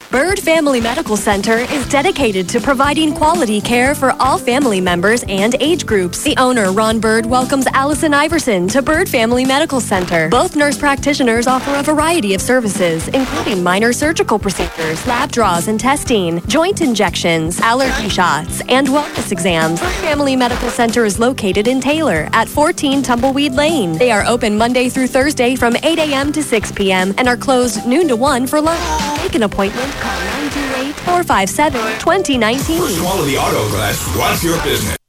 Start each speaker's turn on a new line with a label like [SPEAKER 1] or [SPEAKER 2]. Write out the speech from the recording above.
[SPEAKER 1] Bird Family Medical Center is dedicated to providing quality care for all family members and age groups. The owner, Ron Bird, welcomes Allison Iverson to Bird Family Medical Center. Both nurse practitioners offer a variety of services, including minor surgical procedures, lab draws and testing, joint injections, allergy shots, and wellness exams. Bird Family Medical Center is located in Taylor at 14 Tumbleweed Lane. They are open Monday through Thursday from 8 a.m. to 6 p.m. and are closed noon to 1 for lunch. Make an appointment. Call 928-457-2019.
[SPEAKER 2] First Quality Auto Glass, what's your business?